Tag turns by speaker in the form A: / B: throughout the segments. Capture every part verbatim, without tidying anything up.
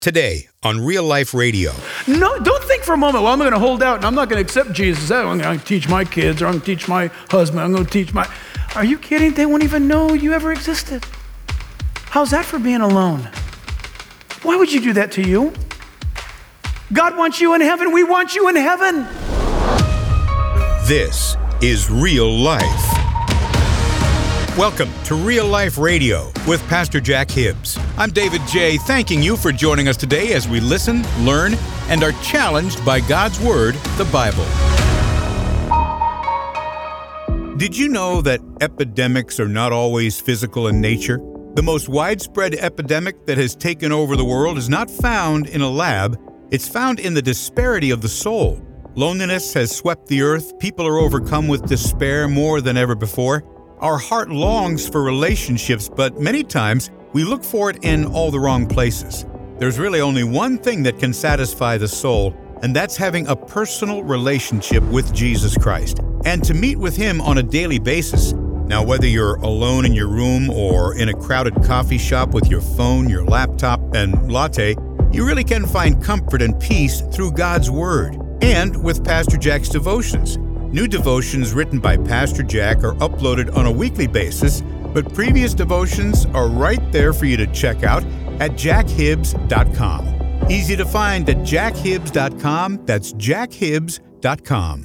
A: Today on Real Life Radio.
B: No, don't think for a moment, well, I'm going to hold out and I'm not going to accept Jesus. I'm going to teach my kids or I'm going to teach my husband. I'm going to teach my... Are you kidding? They won't even know you ever existed. How's that for being alone? Why would you do that to you? God wants you in heaven. We want you in heaven.
A: This is Real Life. Welcome to Real Life Radio with Pastor Jack Hibbs. I'm David J., thanking you for joining us today as we listen, learn, and are challenged by God's Word, the Bible. Did you know that epidemics are not always physical in nature? The most widespread epidemic that has taken over the world is not found in a lab. It's found in the disparity of the soul. Loneliness has swept the earth. People are overcome with despair more than ever before. Our heart longs for relationships, but many times we look for it in all the wrong places. There's really only one thing that can satisfy the soul, and that's having a personal relationship with Jesus Christ, and to meet with Him on a daily basis. Now, whether you're alone in your room or in a crowded coffee shop with your phone, your laptop, and latte, you really can find comfort and peace through God's Word, and with Pastor Jack's devotions. New devotions written by Pastor Jack are uploaded on a weekly basis, but previous devotions are right there for you to check out at jack hibbs dot com. Easy to find at jack hibbs dot com. That's jack hibbs dot com.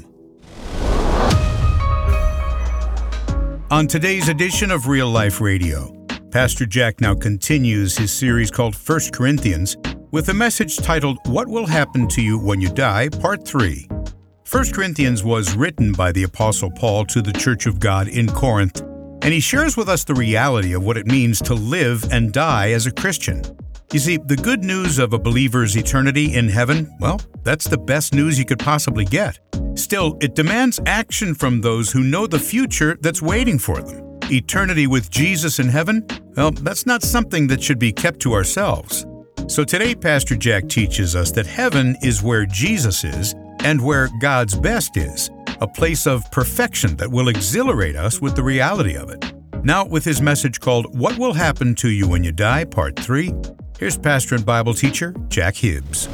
A: On today's edition of Real Life Radio, Pastor Jack now continues his series called First Corinthians with a message titled, What Will Happen to You When You Die, Part three. First Corinthians was written by the Apostle Paul to the Church of God in Corinth, and he shares with us the reality of what it means to live and die as a Christian. You see, the good news of a believer's eternity in heaven, well, that's the best news you could possibly get. Still, it demands action from those who know the future that's waiting for them. Eternity with Jesus in heaven, well, that's not something that should be kept to ourselves. So today, Pastor Jack teaches us that heaven is where Jesus is, and where God's best is, a place of perfection that will exhilarate us with the reality of it. Now, with his message called What Will Happen to You When You Die, Part three, here's pastor and Bible teacher Jack Hibbs.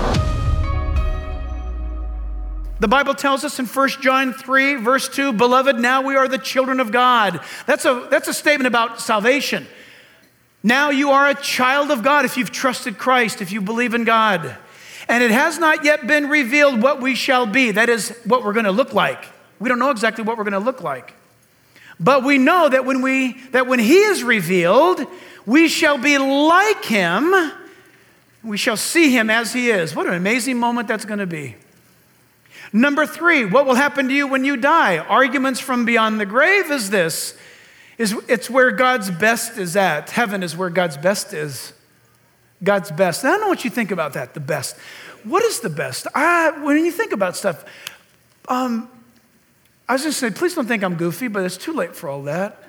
B: The Bible tells us in First John three, verse two, Beloved, now we are the children of God. That's a, that's a statement about salvation. Now you are a child of God if you've trusted Christ, if you believe in God. And it has not yet been revealed what we shall be. That is what we're going to look like. We don't know exactly what we're going to look like. But we know that when we that when He is revealed, we shall be like Him. We shall see Him as He is. What an amazing moment that's going to be. Number three, what will happen to you when you die? Arguments from beyond the grave is this. Is it's where God's best is at. Heaven is where God's best is. God's best. And I don't know what you think about that, the best. What is the best? I, when you think about stuff, um, I was just saying, please don't think I'm goofy, but it's too late for all that.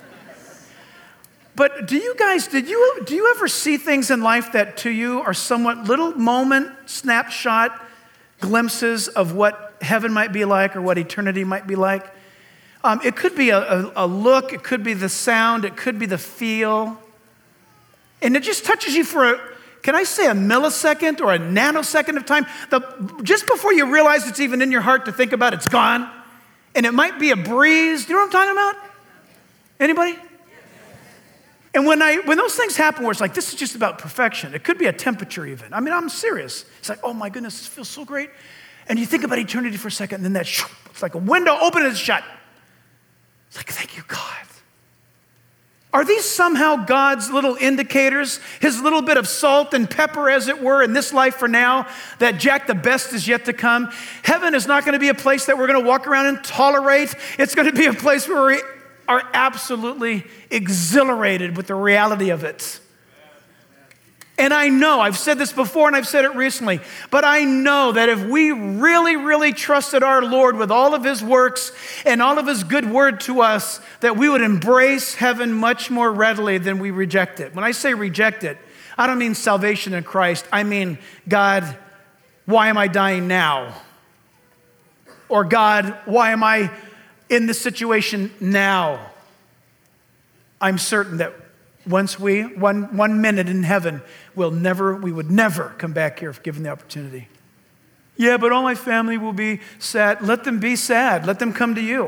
B: But do you guys, did you, do you ever see things in life that to you are somewhat little moment, snapshot, glimpses of what heaven might be like or what eternity might be like? Um, it could be a, a, a look, it could be the sound, it could be the feel. And it just touches you for, a, can I say a millisecond or a nanosecond of time? The, just before you realize it's even in your heart to think about, it's gone. And it might be a breeze. Do you know what I'm talking about? Anybody? And when I when those things happen where it's like, this is just about perfection. It could be a temperature even. I mean, I'm serious. It's like, oh my goodness, this feels so great. And you think about eternity for a second, and then that, shoo, it's like a window open and shut. It's like, thank you, God. Are these somehow God's little indicators, His little bit of salt and pepper, as it were, in this life for now, that Jack, the best is yet to come? Heaven is not going to be a place that we're going to walk around and tolerate. It's going to be a place where we are absolutely exhilarated with the reality of it. And I know, I've said this before and I've said it recently, but I know that if we really, really trusted our Lord with all of His works and all of His good word to us, that we would embrace heaven much more readily than we reject it. When I say reject it, I don't mean salvation in Christ. I mean, God, why am I dying now? Or God, why am I in this situation now? I'm certain that Once we, one, one minute in heaven, we'll never, we would never come back here if given the opportunity. Yeah, but all my family will be sad. Let them be sad. Let them come to you.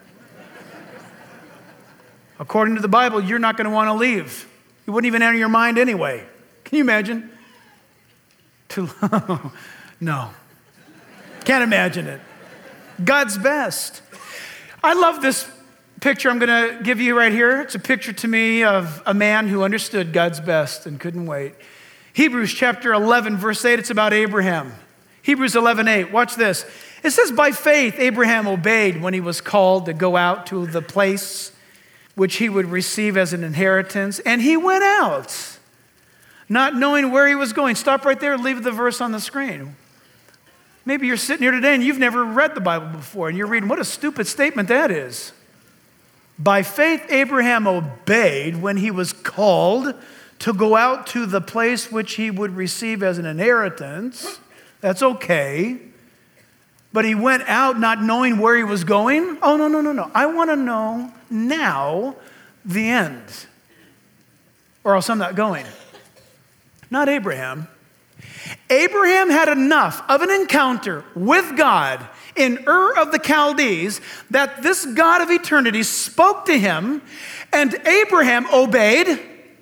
B: According to the Bible, you're not going to want to leave. It wouldn't even enter your mind anyway. Can you imagine? Too long. No. Can't imagine it. God's best. I love this picture I'm going to give you right here. It's a picture to me of a man who understood God's best and couldn't wait. Hebrews chapter eleven, verse eight, it's about Abraham. Hebrews eleven eight, watch this. It says, by faith, Abraham obeyed when he was called to go out to the place which he would receive as an inheritance, and he went out, not knowing where he was going. Stop right there, leave the verse on the screen. Maybe you're sitting here today and you've never read the Bible before, and you're reading, what a stupid statement that is. By faith, Abraham obeyed when he was called to go out to the place which he would receive as an inheritance. That's okay. But he went out not knowing where he was going. Oh, no, no, no, no. I want to know now the end, or else I'm not going. Not Abraham. Abraham had enough of an encounter with God in Ur of the Chaldees that this God of eternity spoke to him, and Abraham obeyed.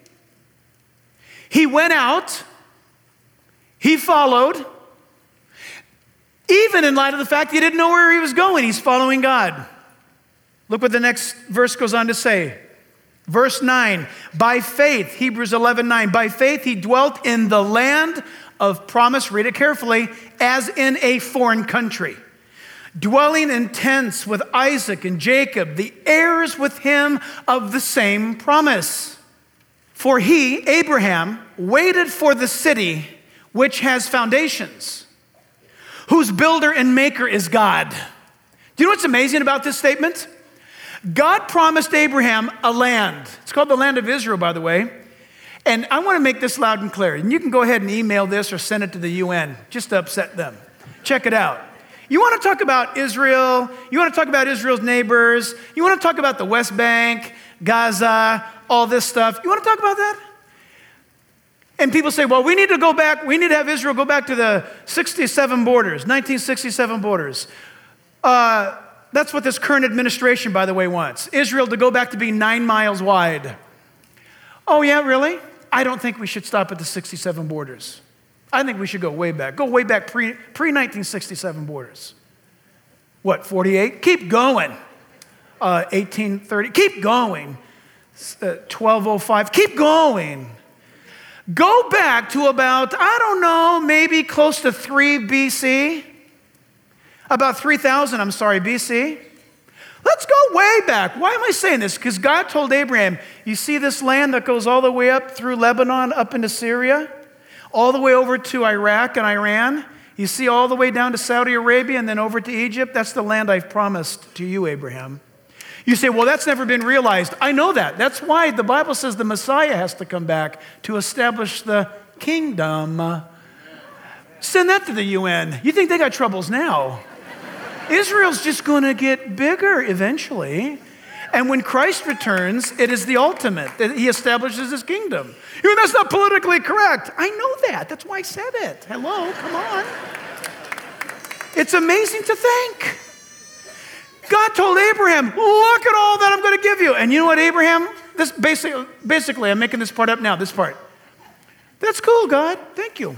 B: He went out. He followed. Even in light of the fact he didn't know where he was going, he's following God. Look what the next verse goes on to say. Verse nine, by faith, Hebrews eleven nine, by faith he dwelt in the land of promise, read it carefully, as in a foreign country, dwelling in tents with Isaac and Jacob, the heirs with him of the same promise. For he, Abraham, waited for the city which has foundations, whose builder and maker is God. Do you know what's amazing about this statement? God promised Abraham a land. It's called the land of Israel, by the way. And I want to make this loud and clear. And you can go ahead and email this or send it to the U N just to upset them. Check it out. You want to talk about Israel. You want to talk about Israel's neighbors. You want to talk about the West Bank, Gaza, all this stuff. You want to talk about that? And people say, well, we need to go back. We need to have Israel go back to the sixty-seven borders, nineteen sixty-seven borders. Uh, that's what this current administration, by the way, wants. Israel to go back to be nine miles wide. Oh, yeah, really? I don't think we should stop at the sixty-seven borders. I think we should go way back. Go way back pre, pre-nineteen sixty-seven borders. What, forty-eight? Keep going. Uh, eighteen thirty. Keep going. Uh, twelve oh five. Keep going. Go back to about, I don't know, maybe close to three B C. About three thousand, I'm sorry, B C. Let's go way back. Why am I saying this? Because God told Abraham, you see this land that goes all the way up through Lebanon, up into Syria, all the way over to Iraq and Iran. You see all the way down to Saudi Arabia and then over to Egypt. That's the land I've promised to you, Abraham. You say, well, that's never been realized. I know that. That's why the Bible says the Messiah has to come back to establish the kingdom. Send that to the U N. You think they got troubles now? Israel's just going to get bigger eventually. And when Christ returns, it is the ultimate, that he establishes his kingdom. You know, that's not politically correct. I know that. That's why I said it. Hello, come on. It's amazing to think. God told Abraham, look at all that I'm going to give you. And you know what, Abraham? This basically, basically, I'm making this part up now, this part. That's cool, God. Thank you.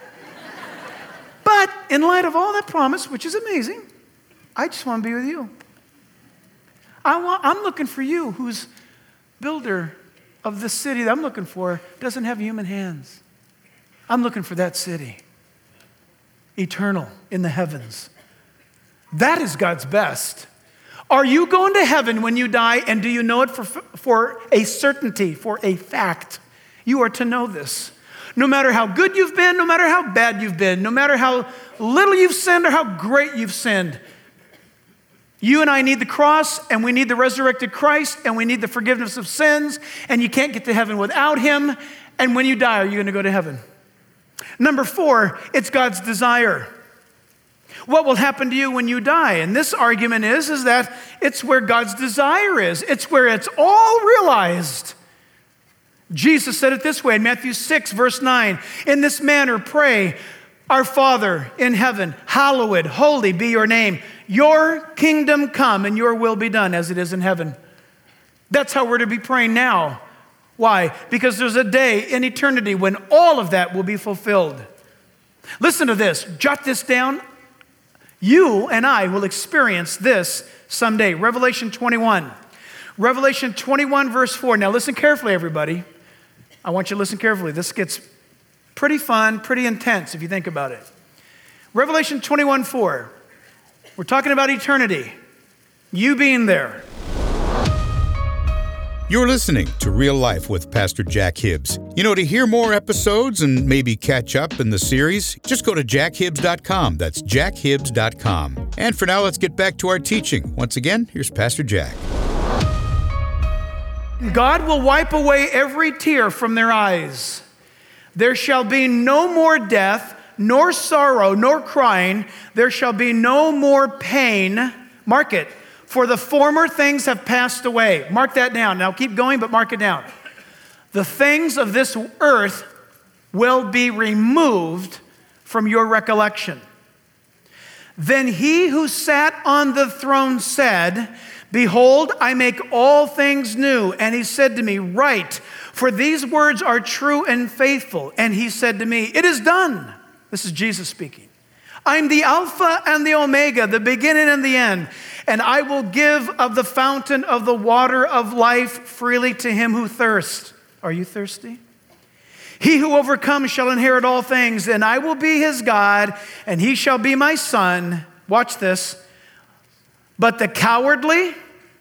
B: But in light of all that promise, which is amazing, I just want to be with you. I want, I'm looking for you, whose builder of the city that I'm looking for doesn't have human hands. I'm looking for that city, eternal in the heavens. That is God's best. Are you going to heaven when you die, and do you know it for, for a certainty, for a fact? You are to know this. No matter how good you've been, no matter how bad you've been, no matter how little you've sinned or how great you've sinned, you and I need the cross, and we need the resurrected Christ, and we need the forgiveness of sins, and you can't get to heaven without him. And when you die, are you going to go to heaven? Number four, it's God's desire. What will happen to you when you die? And this argument is, is that it's where God's desire is. It's where it's all realized. Jesus said it this way in Matthew six, verse nine. In this manner, pray, our Father in heaven, hallowed, holy be your name. Your kingdom come and your will be done as it is in heaven. That's how we're to be praying now. Why? Because there's a day in eternity when all of that will be fulfilled. Listen to this. Jot this down. You and I will experience this someday. Revelation twenty-one. Revelation twenty-one, verse four. Now listen carefully, everybody. I want you to listen carefully. This gets pretty fun, pretty intense if you think about it. Revelation twenty-one, four. We're talking about eternity. You being there.
A: You're listening to Real Life with Pastor Jack Hibbs. You know, to hear more episodes and maybe catch up in the series, just go to jack hibbs dot com. That's jack hibbs dot com. And for now, let's get back to our teaching. Once again, here's Pastor Jack.
B: God will wipe away every tear from their eyes. There shall be no more death, nor sorrow, nor crying. There shall be no more pain. Mark it. For the former things have passed away. Mark that down. Now keep going, but mark it down. The things of this earth will be removed from your recollection. Then he who sat on the throne said, behold, I make all things new. And he said to me, write, for these words are true and faithful. And he said to me, it is done. This is Jesus speaking. I'm the Alpha and the Omega, the beginning and the end. And I will give of the fountain of the water of life freely to him who thirsts. Are you thirsty? He who overcomes shall inherit all things, and I will be his God, and he shall be my son. Watch this. But the cowardly,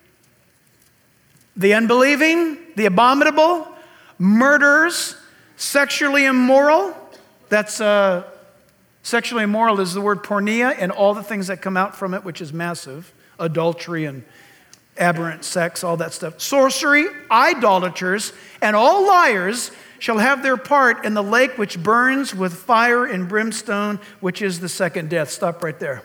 B: the unbelieving, the abominable, murderers, sexually immoral, that's uh, sexually immoral is the word porneia, and all the things that come out from it, which is massive, adultery and aberrant sex, all that stuff. Sorcery, idolaters, and all liars shall have their part in the lake which burns with fire and brimstone, which is the second death. Stop right there.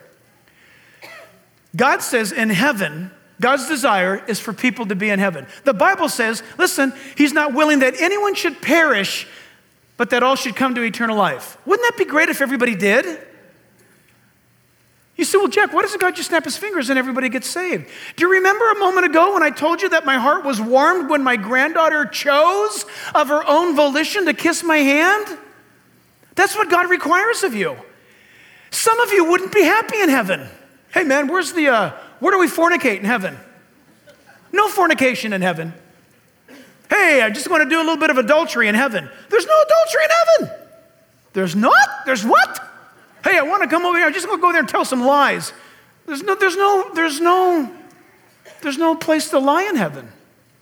B: God says in heaven, God's desire is for people to be in heaven. The Bible says, listen, he's not willing that anyone should perish, but that all should come to eternal life. Wouldn't that be great if everybody did? You say, well, Jack, why doesn't God just snap his fingers and everybody gets saved? Do you remember a moment ago when I told you that my heart was warmed when my granddaughter chose of her own volition to kiss my hand? That's what God requires of you. Some of you wouldn't be happy in heaven. Hey, man, where's the, uh, where do we fornicate in heaven? No fornication in heaven. Hey, I just want to do a little bit of adultery in heaven. There's no adultery in heaven. There's not? There's what? Hey, I want to come over here. I just want to go there and tell some lies. There's no, there's no, there's no, there's no place to lie in heaven.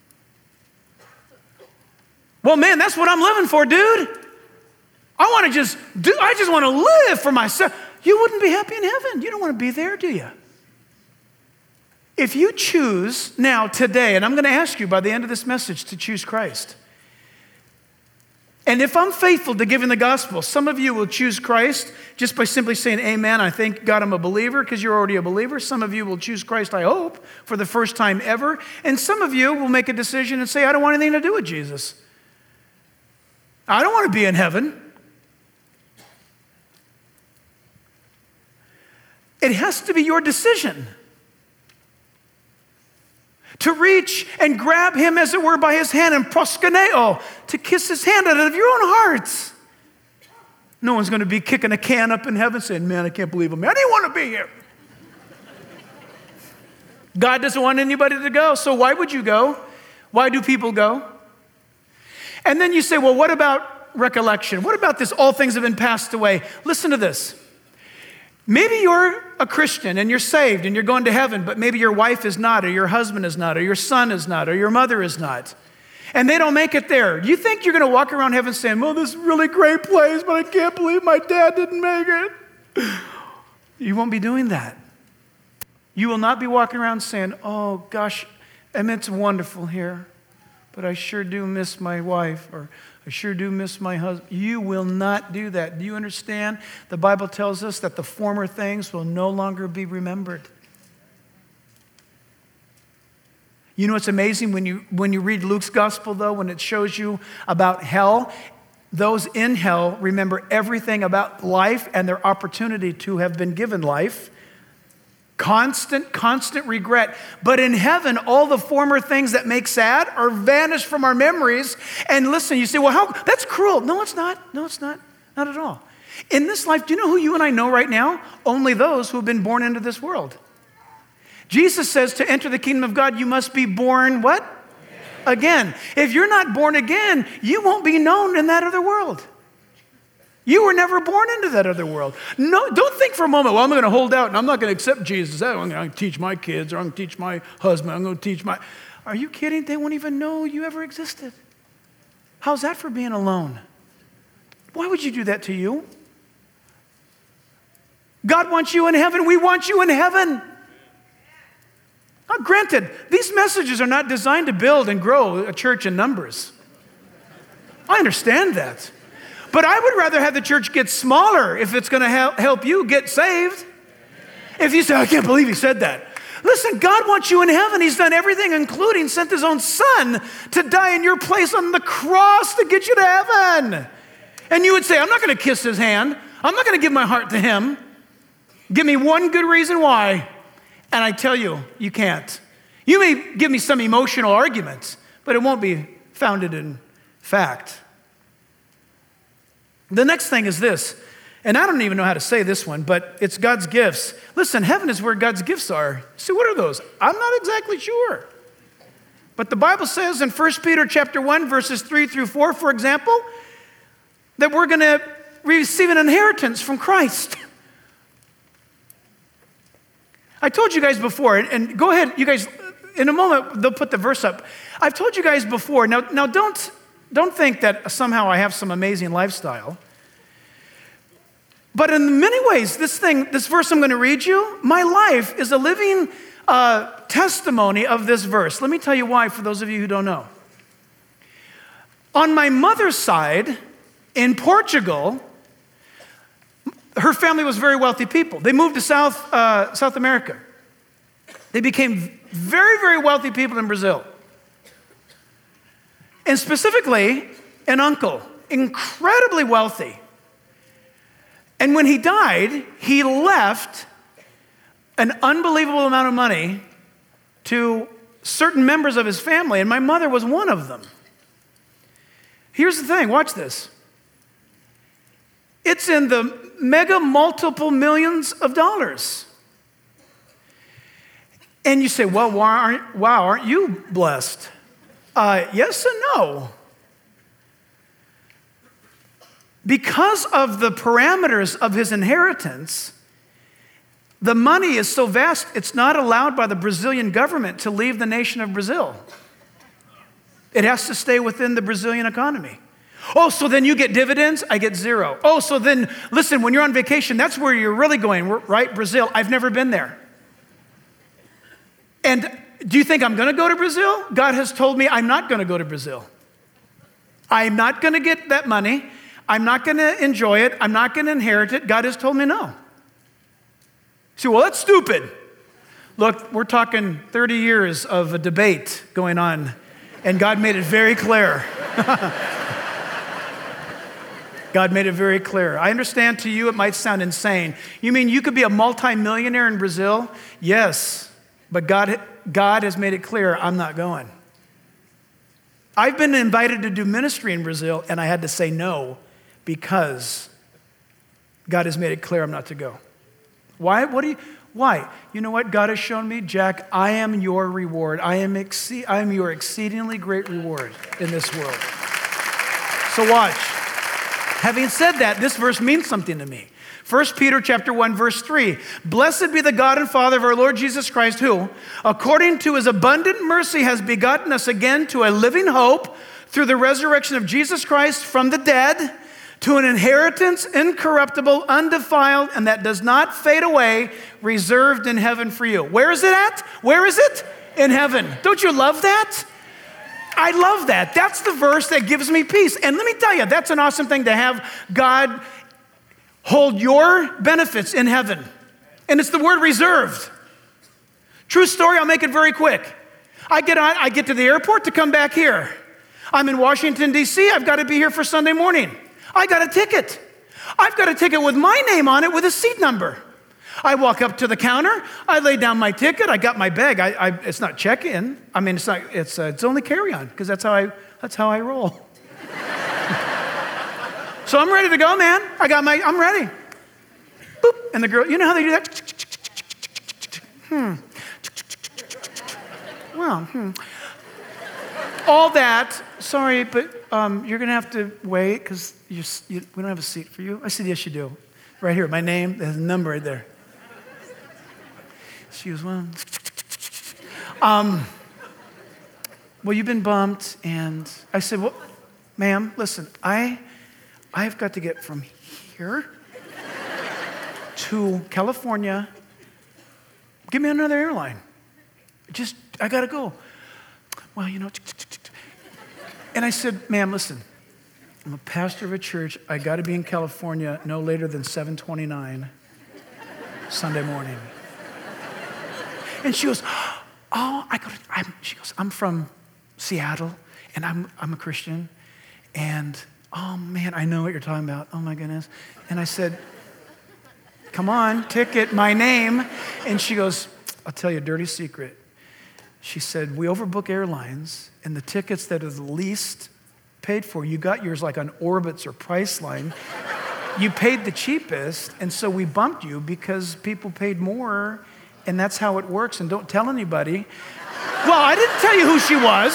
B: Well, man, that's what I'm living for, dude. I want to just do, I just want to live for myself. You wouldn't be happy in heaven. You don't want to be there, do you? If you choose now, today, and I'm going to ask you by the end of this message to choose Christ. And if I'm faithful to giving the gospel, some of you will choose Christ just by simply saying, amen, I thank God I'm a believer, because you're already a believer. Some of you will choose Christ, I hope, for the first time ever. And some of you will make a decision and say, I don't want anything to do with Jesus. I don't want to be in heaven. It has to be your decision to reach and grab him, as it were, by his hand and proskuneo, to kiss his hand out of your own hearts. No one's going to be kicking a can up in heaven saying, man, I can't believe him. I didn't want to be here. God doesn't want anybody to go, so why would you go? Why do people go? And then you say, well, what about recollection? What about this? All things have been passed away. Listen to this. Maybe you're a Christian and you're saved and you're going to heaven, but maybe your wife is not, or your husband is not, or your son is not, or your mother is not. And they don't make it there. Do you think you're going to walk around heaven saying, well, this is a really great place, but I can't believe my dad didn't make it? You won't be doing that. You will not be walking around saying, oh, gosh, I mean, it's wonderful here, but I sure do miss my wife, or I sure do miss my husband. You will not do that. Do you understand? The Bible tells us that the former things will no longer be remembered. You know what's amazing when you when you read Luke's gospel, though, when it shows you about hell, those in hell remember everything about life and their opportunity to have been given life. Constant, constant regret. But in heaven, all the former things that make sad are vanished from our memories. And listen, you say, well, how? That's cruel. No, it's not. No, it's not. Not at all. In this life, do you know who you and I know right now? Only those who have been born into this world. Jesus says to enter the kingdom of God, you must be born what? Again. Again. If you're not born again, you won't be known in that other world. You were never born into that other world. No, don't think for a moment, well, I'm going to hold out and I'm not going to accept Jesus. I'm going to teach my kids or I'm going to teach my husband. I'm going to teach my... Are you kidding? They won't even know you ever existed. How's that for being alone? Why would you do that to you? God wants you in heaven. We want you in heaven. Now, granted, these messages are not designed to build and grow a church in numbers. I understand that. But I would rather have the church get smaller if it's going to help you get saved. If you say, I can't believe he said that. Listen, God wants you in heaven. He's done everything, including sent his own son to die in your place on the cross to get you to heaven. And you would say, I'm not going to kiss his hand. I'm not going to give my heart to him. Give me one good reason why. And I tell you, you can't. You may give me some emotional arguments, but it won't be founded in fact. The next thing is this, and I don't even know how to say this one, but it's God's gifts. Listen, heaven is where God's gifts are. So what are those? I'm not exactly sure. But the Bible says in First Peter chapter one, verses three through four, for example, that we're going to receive an inheritance from Christ. I told you guys before, and go ahead, you guys, in a moment, they'll put the verse up. I've told you guys before, now, now don't... Don't think that somehow I have some amazing lifestyle. But in many ways, this thing, this verse I'm going to read you, my life is a living uh, testimony of this verse. Let me tell you why, for those of you who don't know. On my mother's side, in Portugal, her family was very wealthy people. They moved to South, uh, South America. They became very, very wealthy people in Brazil. And specifically, an uncle, incredibly wealthy. And when he died, he left an unbelievable amount of money to certain members of his family, and my mother was one of them. Here's the thing, watch this. It's in the mega multiple millions of dollars. And you say, well, why aren't, wow, aren't you blessed? Uh, yes and no. Because of the parameters of his inheritance, the money is so vast, it's not allowed by the Brazilian government to leave the nation of Brazil. It has to stay within the Brazilian economy. Oh, so then you get dividends? I get zero. Oh, so then, listen, when you're on vacation, that's where you're really going, right? Brazil. I've never been there. And do you think I'm going to go to Brazil? God has told me I'm not going to go to Brazil. I'm not going to get that money. I'm not going to enjoy it. I'm not going to inherit it. God has told me no. You say, well, that's stupid. Look, we're talking thirty years of a debate going on, and God made it very clear. God made it very clear. I understand to you it might sound insane. You mean you could be a multimillionaire in Brazil? Yes. But God, God has made it clear, I'm not going. I've been invited to do ministry in Brazil, and I had to say no because God has made it clear I'm not to go. Why? What do you, why? You know what God has shown me? Jack, I am your reward. I am, exce- I am your exceedingly great reward in this world. So watch. Having said that, this verse means something to me. First Peter chapter one, verse three. Blessed be the God and Father of our Lord Jesus Christ, who, according to his abundant mercy, has begotten us again to a living hope through the resurrection of Jesus Christ from the dead, to an inheritance incorruptible, undefiled, and that does not fade away, reserved in heaven for you. Where is it at? Where is it? In heaven. Don't you love that? I love that. That's the verse that gives me peace. And let me tell you, that's an awesome thing to have God hold your benefits in heaven. And it's the word reserved. True story, I'll make it very quick. I get on, I get to the airport to come back here. I'm in Washington, D C I've got to be here for Sunday morning. I got a ticket. I've got a ticket with my name on it with a seat number. I walk up to the counter. I lay down my ticket. I got my bag. I, I, it's not check-in. I mean, it's not. It's uh, it's only carry-on because that's how I that's how I roll. So I'm ready to go, man. I got my. I'm ready. Boop. And the girl. You know how they do that? Hmm. Well. Hmm. All that. Sorry, but um, you're gonna have to wait because you, we don't have a seat for you. I said, yes, you do. Right here, my name. There's a number right there. She was well. Um, well, you've been bumped, and I said, well, ma'am, listen, I, I've got to get from here to California. Give me another airline. Just, I gotta go. Well, you know, and I said, ma'am, listen, I'm a pastor of a church. I gotta be in California no later than seven twenty-nine Sunday morning. And she goes, oh, I go to, I'm, she goes, I'm from Seattle, and I'm I'm a Christian, and oh man, I know what you're talking about. Oh my goodness. And I said, come on, ticket, my name. And she goes, I'll tell you a dirty secret. She said, we overbook airlines, and the tickets that are the least paid for, you got yours like on Orbitz or Priceline. You paid the cheapest, and so we bumped you because people paid more, and that's how it works, and don't tell anybody. Well, I didn't tell you who she was.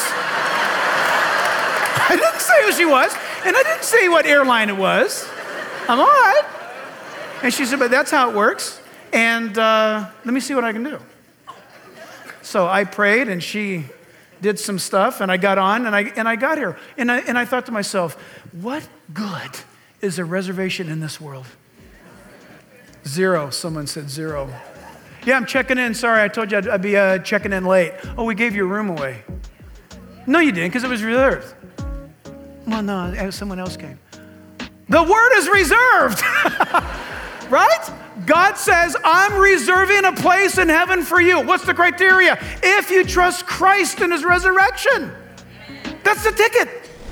B: I didn't say who she was, and I didn't say what airline it was. I'm all right. And she said, but that's how it works, and uh, let me see what I can do. So I prayed, and she did some stuff, and I got on, and I and I got here. And I, and I thought to myself, what good is a reservation in this world? Zero. Someone said zero. Yeah, I'm checking in. Sorry, I told you I'd, I'd be uh, checking in late. Oh, we gave your room away. No, you didn't, because it was reserved. Well, no, someone else came. The word is reserved. Right? God says, I'm reserving a place in heaven for you. What's the criteria? If you trust Christ and his resurrection. That's the ticket.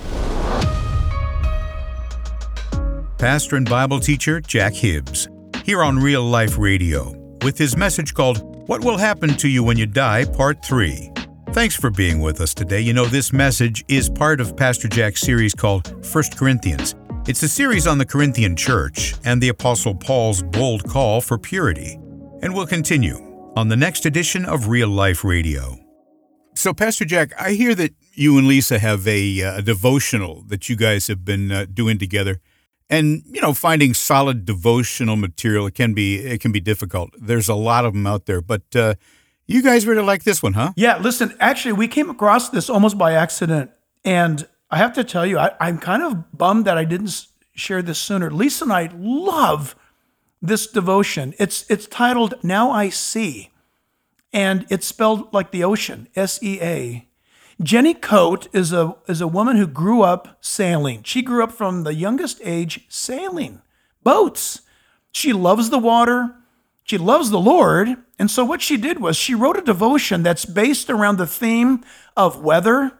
A: Pastor and Bible teacher Jack Hibbs, here on Real Life Radio, with his message called What Will Happen to You When You Die, Part three. Thanks for being with us today. You know, this message is part of Pastor Jack's series called First Corinthians. It's a series on the Corinthian church and the Apostle Paul's bold call for purity. And we'll continue on the next edition of Real Life Radio. So, Pastor Jack, I hear that you and Lisa have a, uh, a devotional that you guys have been uh, doing together. And, you know, finding solid devotional material, it can be it can be difficult. There's a lot of them out there, but uh, you guys really like this one, huh?
C: Yeah, listen, actually, we came across this almost by accident, and I have to tell you, I, I'm kind of bummed that I didn't share this sooner. Lisa and I love this devotion. It's it's titled Now I See, and it's spelled like the ocean, S E A. Jenny Coate is a is a woman who grew up sailing. She grew up from the youngest age sailing boats. She loves the water. She loves the Lord. And so what she did was she wrote a devotion that's based around the theme of weather,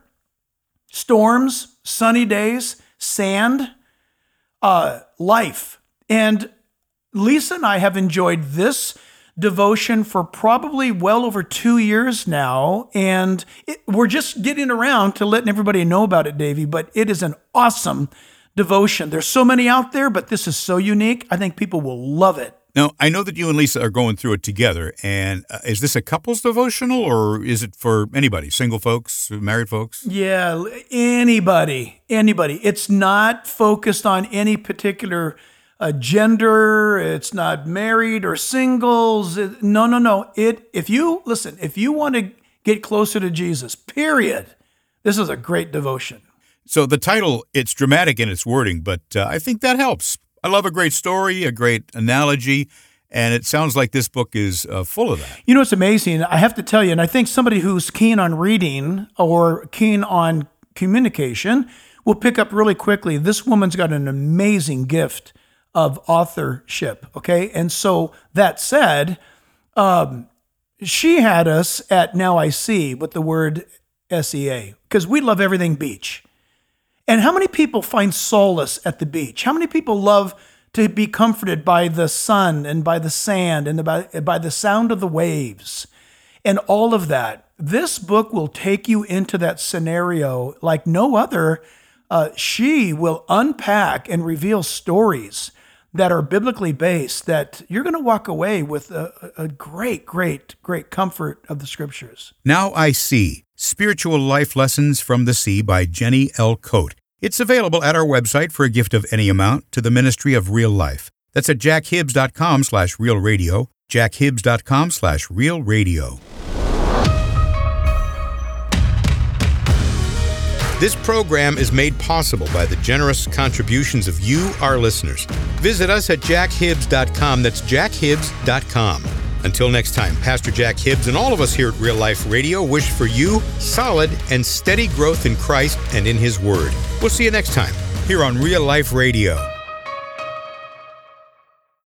C: storms, sunny days, sand, uh, life. And Lisa and I have enjoyed this devotion for probably well over two years now. And it, we're just getting around to letting everybody know about it, Davey, but it is an awesome devotion. There's so many out there, but this is so unique. I think people will love it.
A: Now, I know that you and Lisa are going through it together, and uh, is this a couple's devotional, or is it for anybody, single folks, married folks?
C: Yeah, anybody, anybody. It's not focused on any particular uh, gender. It's not married or singles. It, no, no, no. It. If you, listen, if you want to get closer to Jesus, period, this is a great devotion.
A: So the title, it's dramatic in its wording, but uh, I think that helps. I love a great story, a great analogy, and it sounds like this book is uh, full of that.
C: You know, it's amazing. I have to tell you, and I think somebody who's keen on reading or keen on communication will pick up really quickly. This woman's got an amazing gift of authorship, okay? And so that said, um, she had us at Now I See with the word S E A, because we love everything beach. And how many people find solace at the beach? How many people love to be comforted by the sun and by the sand and by, by the sound of the waves and all of that? This book will take you into that scenario like no other. Uh, she will unpack and reveal stories that are biblically based that you're going to walk away with a, a great, great, great comfort of the scriptures.
A: Now I See, Spiritual Life Lessons from the Sea by Jenny L. Coate. It's available at our website for a gift of any amount to the Ministry of Real Life. That's at jackhibbs.com slash real radio, jackhibbs.com slash real radio. This program is made possible by the generous contributions of you, our listeners. Visit us at jack hibbs dot com. That's jack hibbs dot com. Until next time, Pastor Jack Hibbs and all of us here at Real Life Radio wish for you solid and steady growth in Christ and in His Word. We'll see you next time here on Real Life Radio.